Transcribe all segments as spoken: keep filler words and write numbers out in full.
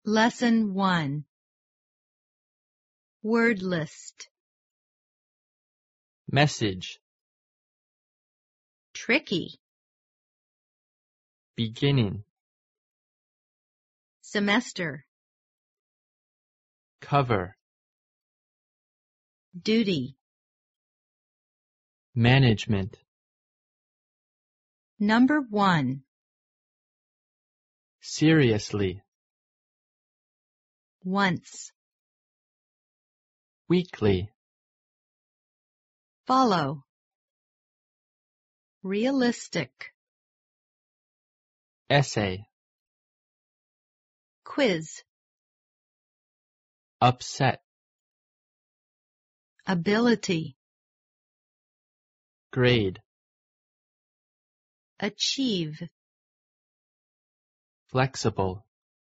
Lesson one. Word list. Message. Tricky. Beginning. Semester. Cover. Duty. Management. Number one. Seriously. Once. Weekly. Follow. Realistic. Essay. Quiz. Upset. Ability. Grade. Achieve. Flexible.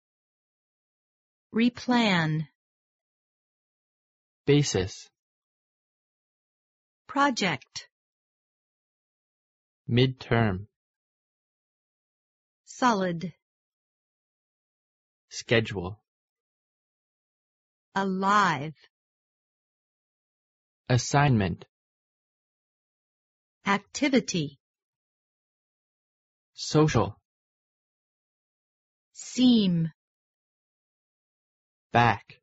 Replan. Basis. Project. Midterm. Solid. Schedule. Alive. Assignment. Activity. Social. Seam. Back.